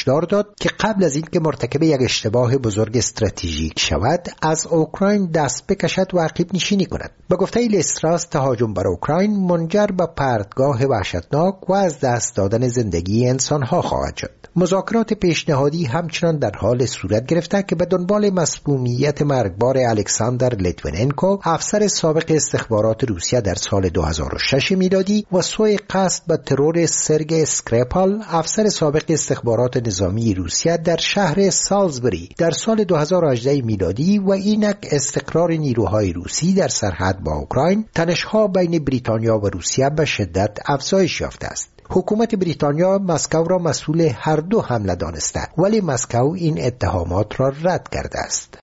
هشدار داد که قبل از اینکه مرتکب یک اشتباه بزرگ استراتژیک شود از اوکراین دست بکشد و عقب نشینی کند. به گفته لیستراس تهاجم بر اوکراین منجر به پرتگاه وحشتناک و از دست دادن زندگی انسانها خواهد شد. مذاکرات پیشنهادی همچنان در حال صورت گرفته که به دنبال مسمومیت مرگبار الکساندر لیتویننکو، افسر سابق استخبارات روسیه در سال 2006 میلادی و سوء قصد به ترور سرگئی اسکریپال، افسر سابق استخبارات نظامی روسیه در شهر سالزبری در سال 2018 میلادی و اینک استقرار نیروهای روسی در سرحد با اوکراین، تنش‌ها بین بریتانیا و روسیه به شدت افزایش یافته است. حکومت بریتانیا مسکو را مسئول هر دو حمله دانسته، ولی مسکو این اتهامات را رد کرده است.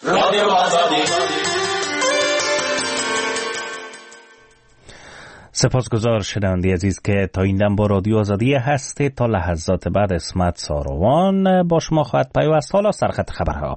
سپاسگزار شنونده عزیز که تا این دم با رادیو آزادی هستید. تا لحظات بعد اسمت ساروان با شما خواهد پیوست. حالا سرخط خبرها.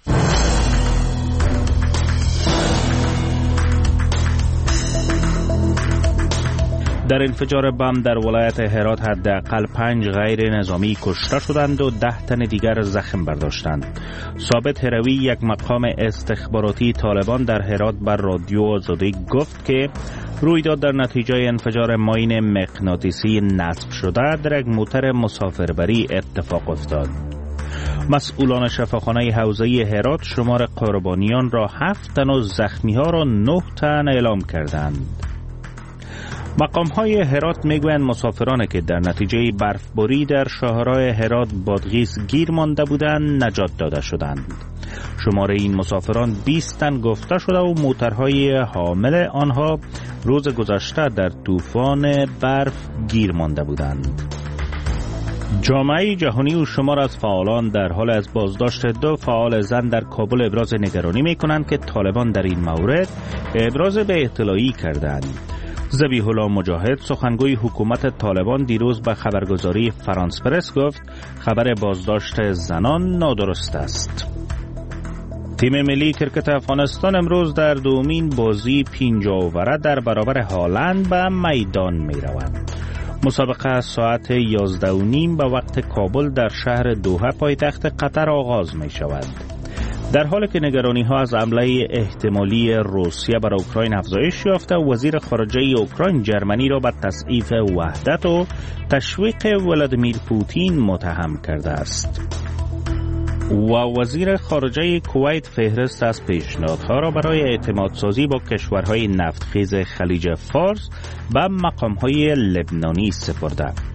در انفجار بم در ولایت هرات حداقل 5 غیر نظامی کشته شدند و 10 تن دیگر زخم برداشتند. ثابت هروی، یک مقام استخباراتی طالبان در هرات بر رادیو آزادی گفت که رویداد در نتیجه انفجار ماین مغناطیسی نصب شده در یک موتر مسافربری اتفاق افتاد. مسئولان شفاخانه حوزه هرات شمار قربانیان را 7 تن و زخمی ها را 9 تن اعلام کردند. مقام‌های هرات میگویند مسافرانی که در نتیجه برفباری در شاهراه هرات بادغیس گیر مانده بودند نجات داده شدند. شمار این مسافران 20 تن گفته شده و موترهای حامل آنها روز گذشته در طوفان برف گیر مانده بودند. جامعه جهانی و شمار از فعالان در حال از بازداشت 2 فعال زن در کابل ابراز نگرانی می‌کنند که طالبان در این مورد ابراز به اطلاعی کردند. ذبیح الله مجاهد، سخنگوی حکومت طالبان، دیروز به خبرگزاری فرانس پرس گفت خبر بازداشت زنان نادرست است. تیم ملی کرکت افغانستان امروز در دومین بازی 50 اووره در برابر هالند به میدان می روند. مسابقه ساعت 11:30 به وقت کابل در شهر دوحه پایتخت قطر آغاز می شود. در حالی که نگرانی ها از حمله احتمالی روسیه بر اوکراین افزایش یافته، وزیر خارجه اوکراین جرمنی را به تضعیف وحدت و تشویق ولادیمیر پوتین متهم کرده است. و وزیر خارجه کویت فهرست از پیشنهادها را برای اعتماد سازی با کشورهای نفتخیز خلیج فارس و مقامهای لبنانی سپرده.